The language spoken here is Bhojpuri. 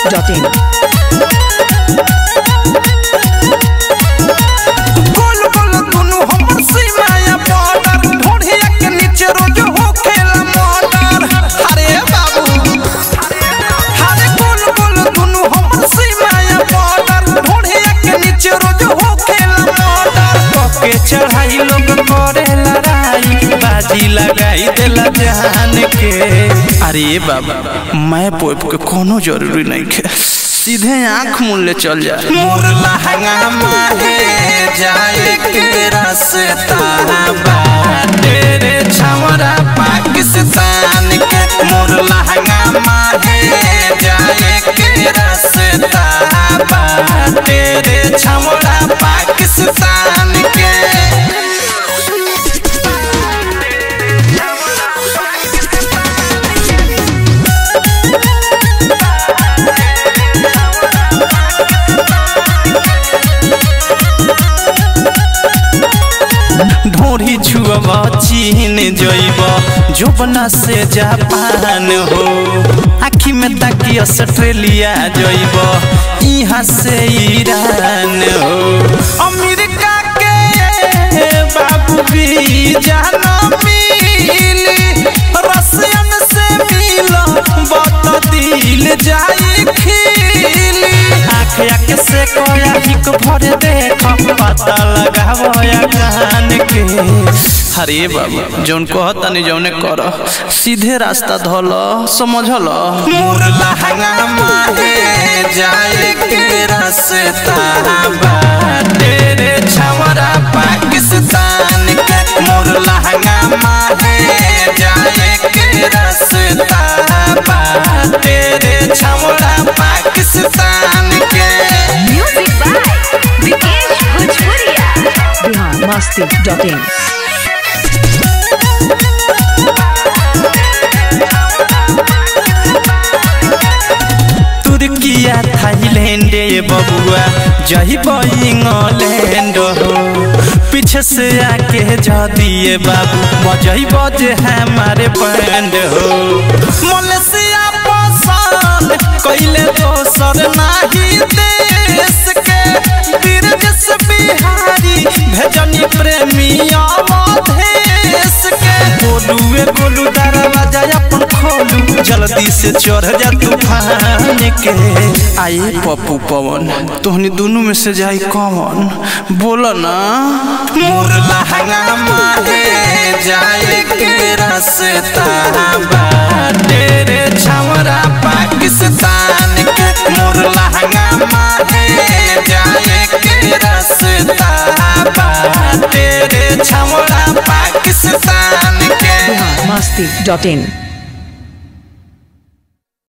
masti.in गोल गोल दुनु हमर सीमाया बॉर्डर ढोढ़िया के नीचे रोज हो खेला मर्डर। अरे बाबू अरे गोल गोल दुनु हमर सीमाया बॉर्डर ढोढ़िया के नीचे रोज हो खेला मर्डर। पके चढ़ाई लोग करे लड़ाई बाजी लगाई देला जान के। अरे बाबा मैं पोप के कोनो जरूरी नहीं है, सीधे आँख मूल ले चल जा। मोर लहंगा माहे जाए के रास्ता बाटे रे छमरा पाकिस्तान के। मोर लहंगा माहे जाए के रास्ता बाटे रे छमरा पाकिस्तान के। ढोरी छुआ चीन जइब जोबना से जापान हो। आखी में ताकि ऑस्ट्रेलिया जइब यहाँ से ईरान हो। अमेरिका के बाबू भी जाना मिली रसियन से मिलो बत दिल जाई खिली। आँख से कोया हिक भर देख पता लगावो या कान के। अरे बाबा जौन कहता नहीं जौने कर सीधे रास्ता धल समझल। मोर लहंगा माहे जाए के रास्ता बाटे रे छमरा पाकिस्तान के। मोर लहंगा माहे जाए के रास्ता बाटे रे छमरा पाकिस्तान के। Music by Vikesh Bhojpuria. masti.in Turkiye Thailand बबुआ जहिब इंग्लैंड हो। पीछे से आके जा दिए बाबू बजहिब जे हमारे बैंड हो। मलेशिया पसंद कैले दोसर नाही देश के। बिरजस बिहारी भेजनी प्रेमिया देश के। बोलुए गोलू दरवाजा अपन खोलू जल्दी से चढ़ जा तूफान के। आए पप्पू पवन तोहनी दोनों में से जाई कौन बोला ना। मोर लहंगा माहे जाए के रास्ता बाटे रे छमरा पाकिस्तान के। मोर लहंगा माहे जाए के रास्ता बाटे रे छमरा पाकिस्तान के। masti.in